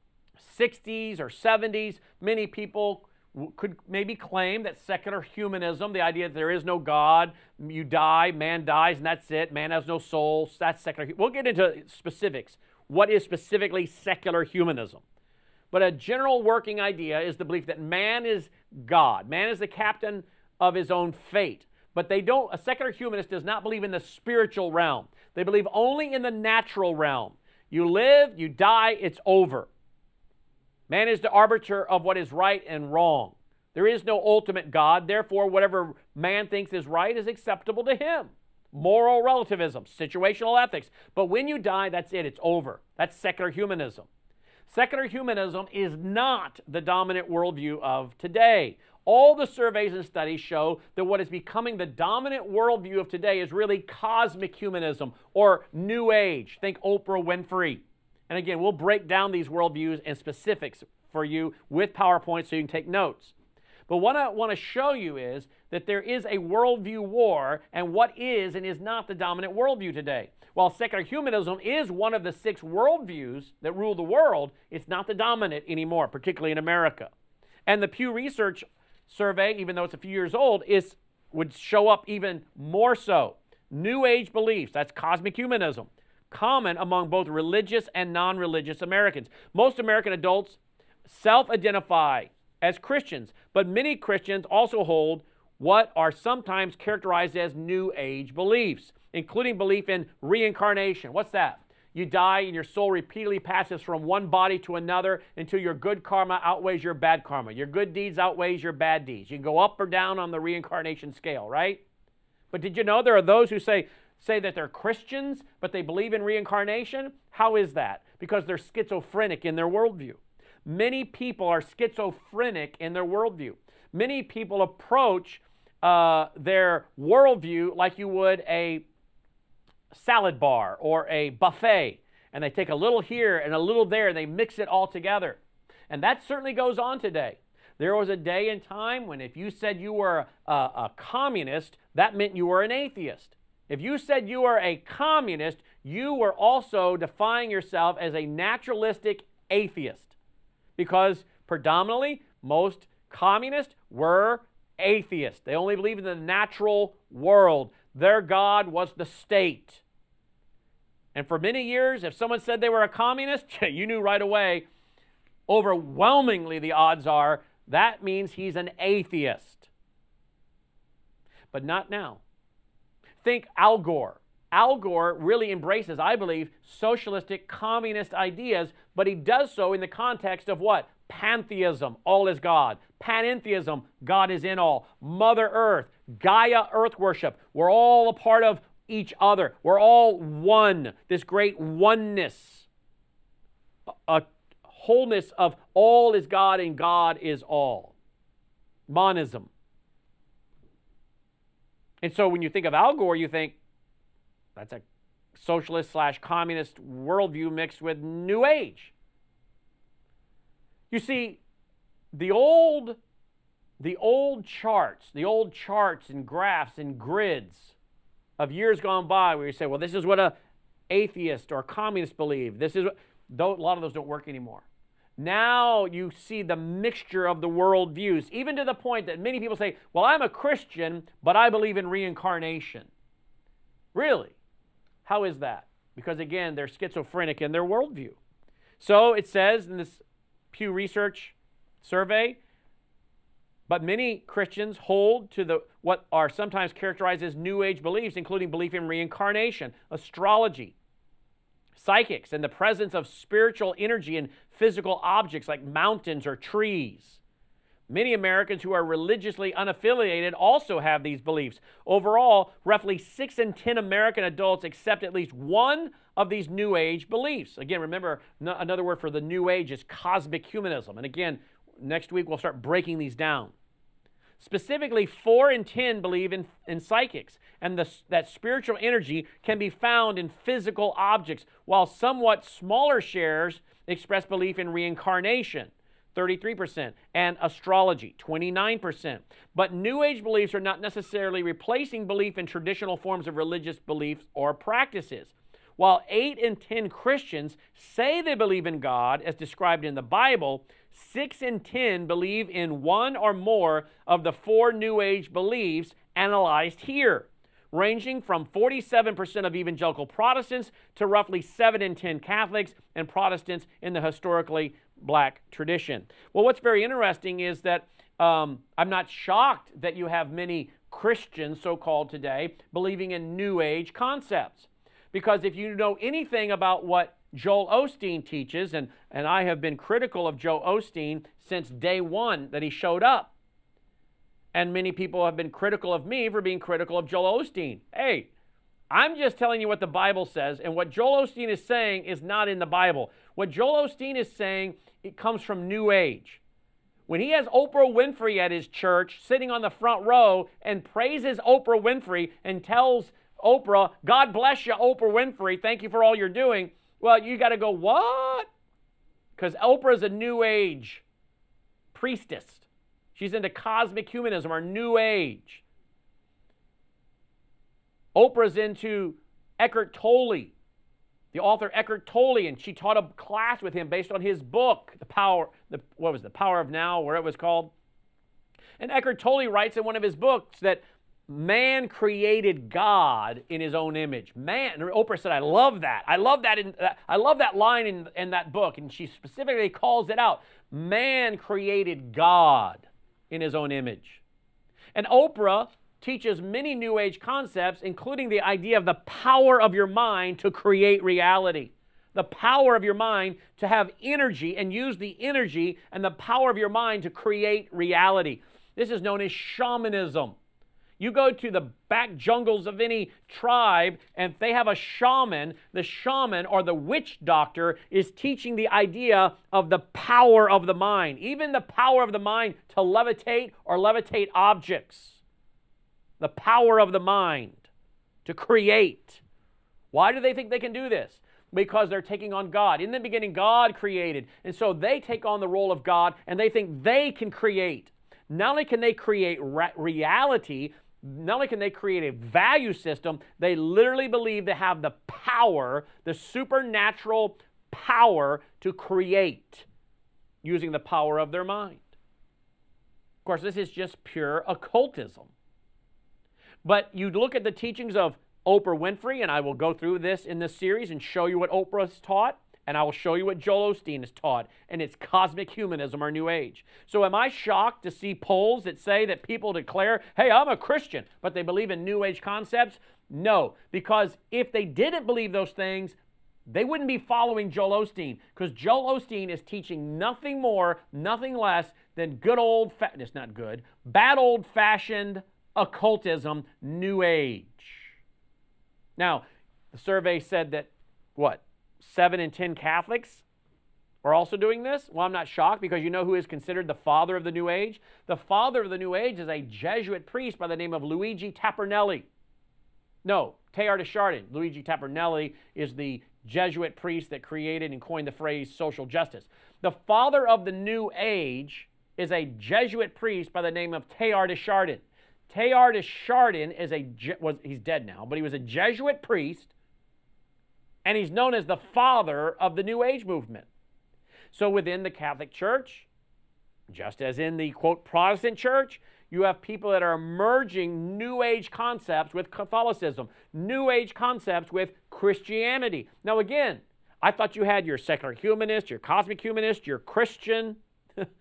[SPEAKER 1] 60s or 70s, many people could maybe claim that secular humanism, the idea that there is no God, you die, man dies, and that's it, man has no soul, that's secular. We'll get into specifics. What is specifically secular humanism? But a general working idea is the belief that man is God. Man is the captain of his own fate. But a secular humanist does not believe in the spiritual realm. They believe only in the natural realm. You live, you die, it's over. Man is the arbiter of what is right and wrong. There is no ultimate God. Therefore, whatever man thinks is right is acceptable to him. Moral relativism, situational ethics. But when you die, that's it. It's over. That's secular humanism. Secular humanism is not the dominant worldview of today. All the surveys and studies show that what is becoming the dominant worldview of today is really cosmic humanism or New Age. Think Oprah Winfrey. And again, we'll break down these worldviews and specifics for you with PowerPoint so you can take notes. But what I want to show you is that there is a worldview war and what is and is not the dominant worldview today. While secular humanism is one of the 6 worldviews that rule the world, it's not the dominant anymore, particularly in America. And the Pew Research survey, even though it's a few years old, would show up even more so. New Age beliefs, that's cosmic humanism, common among both religious and non-religious Americans. Most American adults self-identify as Christians, but many Christians also hold what are sometimes characterized as New Age beliefs, including belief in reincarnation. What's that? You die and your soul repeatedly passes from one body to another until your good karma outweighs your bad karma. Your good deeds outweighs your bad deeds. You can go up or down on the reincarnation scale, right? But did you know there are those who say that they're Christians, but they believe in reincarnation? How is that? Because they're schizophrenic in their worldview. Many people are schizophrenic in their worldview. Many people approach their worldview like you would a salad bar or a buffet, and they take a little here and a little there, and they mix it all together. And that certainly goes on today. There was a day and time when if you said you were a communist, that meant you were an atheist. If you said you were a communist, you were also defining yourself as a naturalistic atheist, because predominantly most communists were atheists. They only believed in the natural world. Their God was the state. And for many years, if someone said they were a communist, you knew right away, overwhelmingly the odds are, that means he's an atheist. But not now. Think Al Gore. Al Gore really embraces, I believe, socialistic communist ideas, but he does so in the context of what? Pantheism, all is God. Panentheism, God is in all. Mother Earth, Gaia earth worship. We're all a part of each other. We're all one. This great oneness, a wholeness of all is God and God is all. Monism. And so when you think of Al Gore, you think that's a socialist / communist worldview mixed with New Age. You see, the old charts and graphs and grids of years gone by where you say, well, this is what a atheist or communist believe. This is what, a lot of those don't work anymore. Now you see the mixture of the worldviews, even to the point that many people say, well, I'm a Christian, but I believe in reincarnation. Really? How is that? Because again, they're schizophrenic in their worldview. So it says in this Pew Research survey, But many Christians hold to what are sometimes characterized as New Age beliefs, including belief in reincarnation, astrology, psychics, and the presence of spiritual energy in physical objects like mountains or trees. Many Americans who are religiously unaffiliated also have these beliefs. Overall, roughly 6 in 10 American adults accept at least one of these New Age beliefs. Again, remember, another word for the New Age is cosmic humanism. And again, next week we'll start breaking these down. Specifically, 4 in 10 believe in psychics, and that spiritual energy can be found in physical objects, while somewhat smaller shares express belief in reincarnation, 33%, and astrology, 29%. But New Age beliefs are not necessarily replacing belief in traditional forms of religious beliefs or practices. While 8 in 10 Christians say they believe in God, as described in the Bible, 6 in 10 believe in one or more of the 4 New Age beliefs analyzed here, ranging from 47% of evangelical Protestants to roughly 7 in 10 Catholics and Protestants in the historically black tradition. Well, what's very interesting is that I'm not shocked that you have many Christians, so-called today, believing in New Age concepts. Because if you know anything about what Joel Osteen teaches, and I have been critical of Joel Osteen since day one that he showed up. And many people have been critical of me for being critical of Joel Osteen. Hey, I'm just telling you what the Bible says, and what Joel Osteen is saying is not in the Bible. What Joel Osteen is saying, it comes from New Age. When he has Oprah Winfrey at his church sitting on the front row and praises Oprah Winfrey and tells Oprah, God bless you, Oprah Winfrey, thank you for all you're doing. Well, you got to go, what? Because Oprah's a New Age priestess. She's into cosmic humanism or New Age. Oprah's into Eckhart Tolle, the author Eckhart Tolle, and she taught a class with him based on his book, The Power of Now, where it was called. And Eckhart Tolle writes in one of his books that man created God in his own image. Man, and Oprah said, I love that. I love that line in that book. And she specifically calls it out. Man created God in his own image. And Oprah teaches many New Age concepts, including the idea of the power of your mind to create reality. The power of your mind to have energy and use the energy and the power of your mind to create reality. This is known as shamanism. You go to the back jungles of any tribe, and if they have a shaman, the shaman or the witch doctor is teaching the idea of the power of the mind, even the power of the mind to levitate or levitate objects. The power of the mind to create. Why do they think they can do this? Because they're taking on God. In the beginning, God created, and so they take on the role of God, and they think they can create. Not only can they create reality, not only can they create a value system, they literally believe they have the power, the supernatural power to create using the power of their mind. Of course, this is just pure occultism. But you look at the teachings of Oprah Winfrey, and I will go through this in this series and show you what Oprah's taught, and I will show you what Joel Osteen has taught, and it's cosmic humanism or New Age. So am I shocked to see polls that say that people declare, hey, I'm a Christian, but they believe in New Age concepts? No, because if they didn't believe those things, they wouldn't be following Joel Osteen, because Joel Osteen is teaching nothing more, nothing less than bad old-fashioned occultism, New Age. Now, the survey said that, 7 in 10 Catholics are also doing this? Well, I'm not shocked, because you know who is considered the father of the New Age? The father of the New Age is a Jesuit priest by the name of Luigi Tapernelli. No, Teilhard de Chardin. Luigi Tapernelli is the Jesuit priest that created and coined the phrase social justice. The father of the New Age is a Jesuit priest by the name of Teilhard de Chardin. Teilhard de Chardin he's dead now, but he was a Jesuit priest, and he's known as the father of the New Age movement. So within the Catholic Church, just as in the, quote, Protestant Church, you have people that are merging New Age concepts with Catholicism, New Age concepts with Christianity. Now again, I thought you had your secular humanist, your cosmic humanist, your Christian.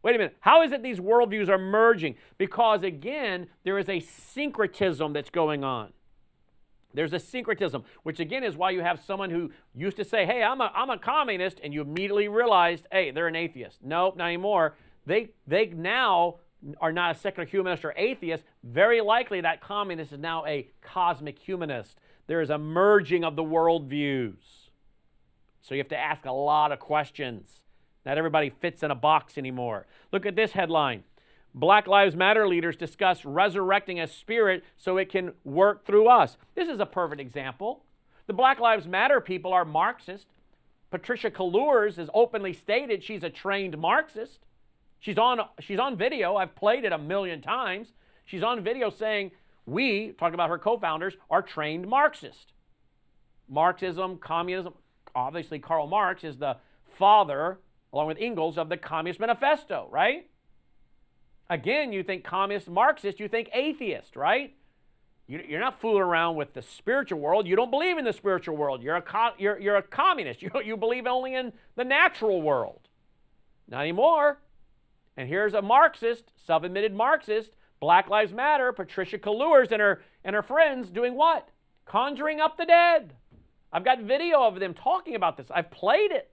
[SPEAKER 1] Wait a minute. How is it these worldviews are merging? Because, again, there is a syncretism that's going on. There's a syncretism, which, again, is why you have someone who used to say, hey, I'm a communist, and you immediately realized, hey, they're an atheist. Nope, not anymore. They now are not a secular humanist or atheist. Very likely that communist is now a cosmic humanist. There is a merging of the worldviews. So you have to ask a lot of questions. Not everybody fits in a box anymore. Look at this headline. Black Lives Matter leaders discuss resurrecting a spirit so it can work through us. This is a perfect example. The Black Lives Matter people are Marxist. Patricia Kahlurs has openly stated she's a trained Marxist. She's on video. I've played it a million times. She's on video saying, we, talking about her co-founders, are trained Marxist. Marxism, communism, obviously Karl Marx is the father, along with Engels, of the Communist Manifesto, right? Again, you think communist, Marxist, you think atheist, right? You're not fooling around with the spiritual world. You don't believe in the spiritual world. You're a communist. You believe only in the natural world. Not anymore. And here's a Marxist, self-admitted Marxist, Black Lives Matter, Patricia Kahlurs and her friends doing what? Conjuring up the dead. I've got video of them talking about this. I've played it.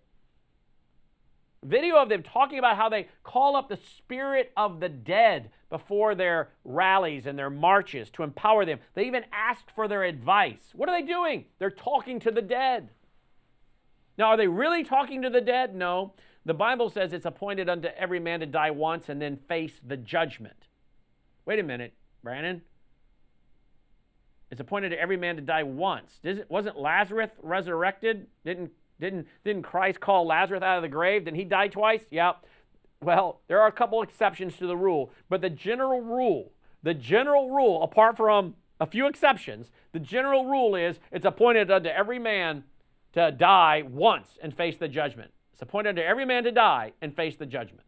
[SPEAKER 1] Video of them talking about how they call up the spirit of the dead before their rallies and their marches to empower them. They even asked for their advice. What are they doing? They're talking to the dead. Now, are they really talking to the dead? No. The Bible says it's appointed unto every man to die once and then face the judgment. Wait a minute, Brandon. It's appointed to every man to die once. Wasn't Lazarus resurrected? Didn't Christ call Lazarus out of the grave? Didn't he die twice? Yeah. Well, there are a couple exceptions to the rule, but the general rule, apart from a few exceptions, the general rule is it's appointed unto every man to die once and face the judgment. It's appointed unto every man to die and face the judgment.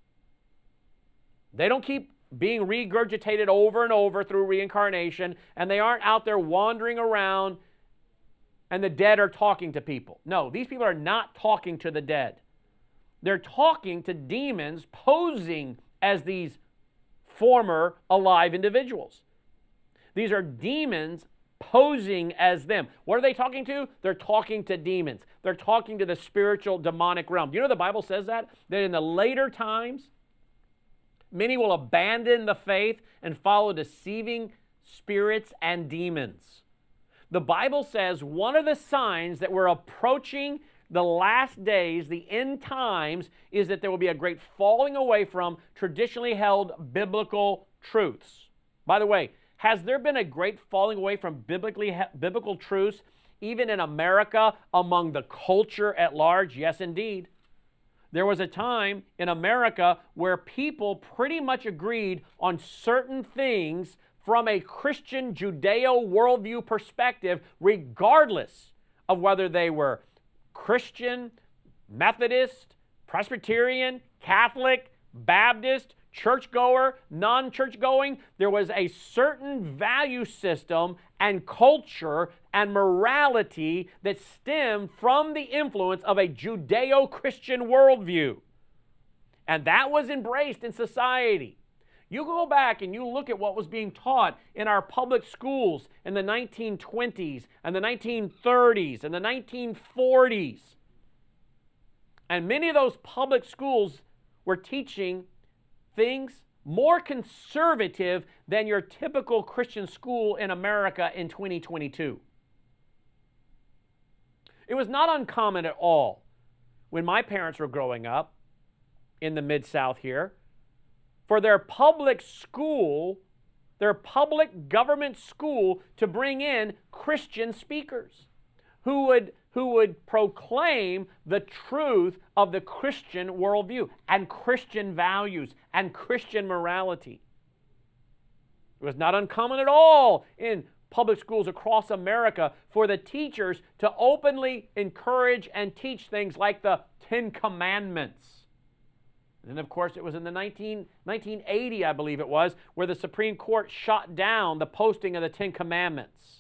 [SPEAKER 1] They don't keep being regurgitated over and over through reincarnation, and they aren't out there wandering around and the dead are talking to people. No, these people are not talking to the dead. They're talking to demons posing as these former alive individuals. These are demons posing as them. What are they talking to? They're talking to demons. They're talking to the spiritual demonic realm. You know the Bible says that in the later times, many will abandon the faith and follow deceiving spirits and demons. The Bible says one of the signs that we're approaching the last days, the end times, is that there will be a great falling away from traditionally held biblical truths. By the way, has there been a great falling away from biblical truths even in America among the culture at large? Yes, indeed. There was a time in America where people pretty much agreed on certain things from a Christian Judeo worldview perspective, regardless of whether they were Christian, Methodist, Presbyterian, Catholic, Baptist, churchgoer, non-churchgoing. There was a certain value system and culture and morality that stemmed from the influence of a Judeo-Christian worldview. And that was embraced in society. You go back and you look at what was being taught in our public schools in the 1920s and the 1930s and the 1940s. And many of those public schools were teaching things more conservative than your typical Christian school in America in 2022. It was not uncommon at all when my parents were growing up in the Mid-South here for their public school, their public government school, to bring in Christian speakers who would proclaim the truth of the Christian worldview and Christian values and Christian morality. It was not uncommon at all in public schools across America for the teachers to openly encourage and teach things like the Ten Commandments. And then, of course, it was in the 1980, I believe it was, where the Supreme Court shot down the posting of the Ten Commandments.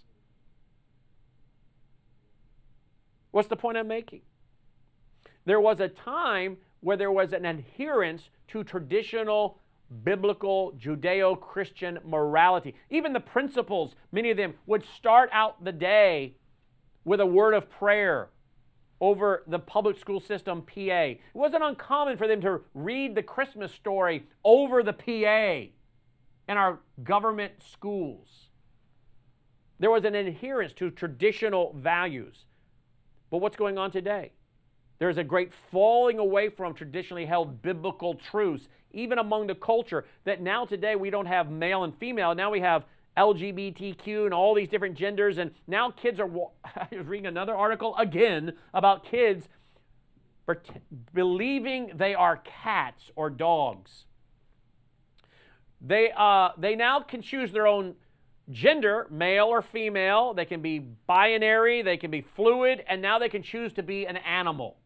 [SPEAKER 1] What's the point I'm making? There was a time where there was an adherence to traditional biblical Judeo-Christian morality. Even the principals, many of them would start out the day with a word of prayer over the public school system PA. It wasn't uncommon for them to read the Christmas story over the PA in our government schools. There was an adherence to traditional values. But what's going on today? There's a great falling away from traditionally held biblical truths, even among the culture, that now today we don't have male and female. Now we have LGBTQ and all these different genders. And now kids are, I was reading another article again about kids believing they are cats or dogs. They now can choose their own gender, male or female. They can be binary, they can be fluid, and now they can choose to be an animal.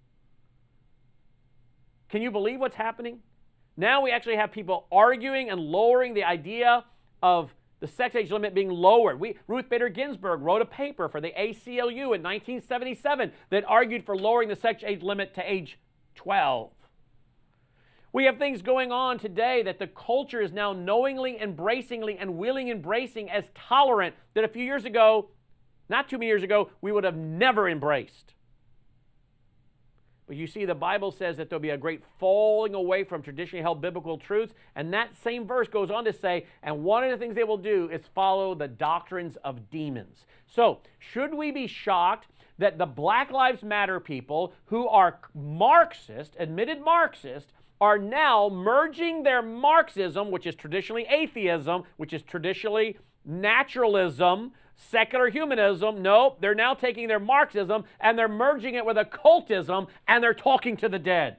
[SPEAKER 1] Can you believe what's happening? Now we actually have people arguing and lowering the idea of the sex age limit being lowered. Ruth Bader Ginsburg wrote a paper for the ACLU in 1977 that argued for lowering the sex age limit to age 12. We have things going on today that the culture is now knowingly, embracingly, and willingly embracing as tolerant that a few years ago, not too many years ago, we would have never embraced. But you see, the Bible says that there'll be a great falling away from traditionally held biblical truths, and that same verse goes on to say, and one of the things they will do is follow the doctrines of demons. So, should we be shocked that the Black Lives Matter people who are Marxist, admitted Marxist, are now merging their Marxism, which is traditionally atheism, which is traditionally naturalism, secular humanism? No, they're now taking their Marxism and they're merging it with occultism and they're talking to the dead.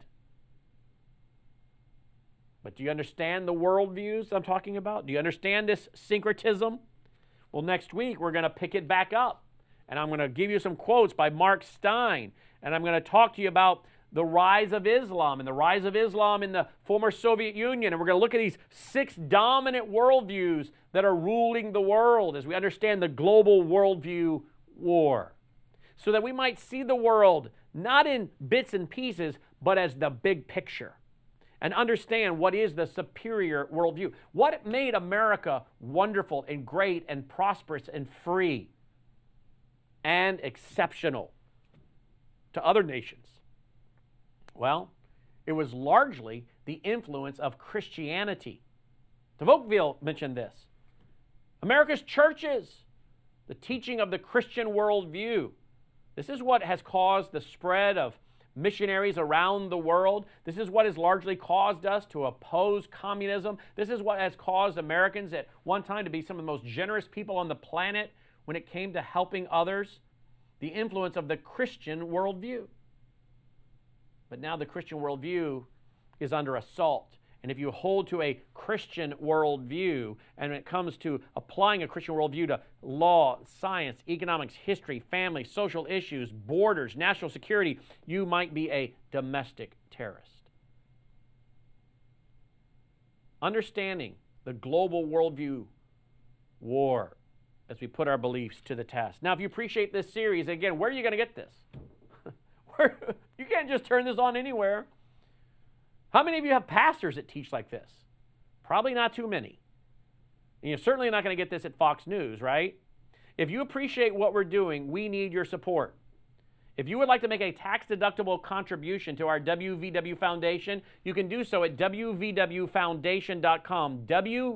[SPEAKER 1] But do you understand the worldviews I'm talking about? Do you understand this syncretism? Well, next week we're going to pick it back up. And I'm going to give you some quotes by Mark Steyn. And I'm going to talk to you about the rise of Islam and the rise of Islam in the former Soviet Union. And we're going to look at these 6 dominant worldviews that are ruling the world as we understand the global worldview war. So that we might see the world not in bits and pieces, but as the big picture. And understand what is the superior worldview. What made America wonderful and great and prosperous and free and exceptional to other nations? Well, it was largely the influence of Christianity. De Tocqueville mentioned this. America's churches, the teaching of the Christian worldview. This is what has caused the spread of missionaries around the world. This is what has largely caused us to oppose communism. This is what has caused Americans at one time to be some of the most generous people on the planet when it came to helping others. The influence of the Christian worldview. But now the Christian worldview is under assault. And if you hold to a Christian worldview, and when it comes to applying a Christian worldview to law, science, economics, history, family, social issues, borders, national security, you might be a domestic terrorist. Understanding the global worldview war as we put our beliefs to the test. Now, if you appreciate this series, again, where are you going to get this? You can't just turn this on anywhere. How many of you have pastors that teach like this? Probably not too many. And you're certainly not going to get this at Fox News, right? If you appreciate what we're doing, we need your support. If you would like to make a tax-deductible contribution to our WVW Foundation, you can do so at wvwfoundation.com,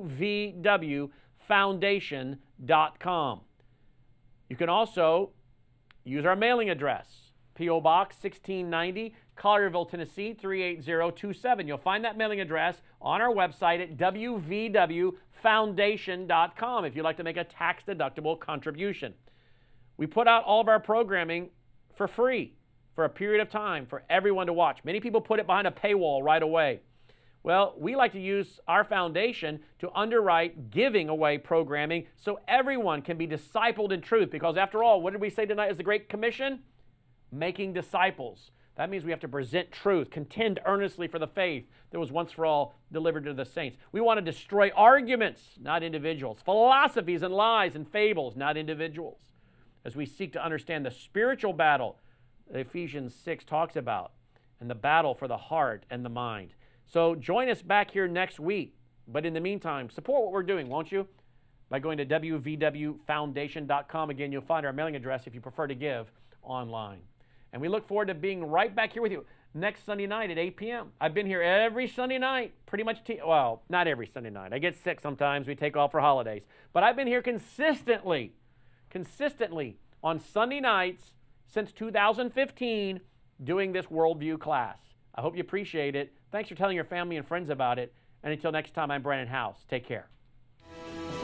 [SPEAKER 1] wvwfoundation.com. You can also use our mailing address, P.O. Box 1690, Collierville, Tennessee 38027. You'll find that mailing address on our website at wvwfoundation.com if you'd like to make a tax-deductible contribution. We put out all of our programming for free for a period of time for everyone to watch. Many people put it behind a paywall right away. Well, we like to use our foundation to underwrite giving away programming so everyone can be discipled in truth. Because after all, what did we say tonight is the Great Commission? Making disciples. That means we have to present truth, contend earnestly for the faith that was once for all delivered to the saints. We want to destroy arguments, not individuals, philosophies and lies and fables, not individuals, as we seek to understand the spiritual battle that Ephesians 6 talks about and the battle for the heart and the mind. So join us back here next week. But in the meantime, support what we're doing, won't you? By going to wvwfoundation.com. Again, you'll find our mailing address if you prefer to give online. And we look forward to being right back here with you next Sunday night at 8 p.m. I've been here every Sunday night, pretty much, well, not every Sunday night. I get sick sometimes. We take off for holidays. But I've been here consistently on Sunday nights since 2015 doing this worldview class. I hope you appreciate it. Thanks for telling your family and friends about it. And until next time, I'm Brandon House. Take care.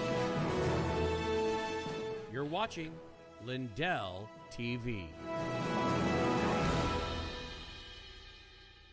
[SPEAKER 3] You're watching Lindell TV.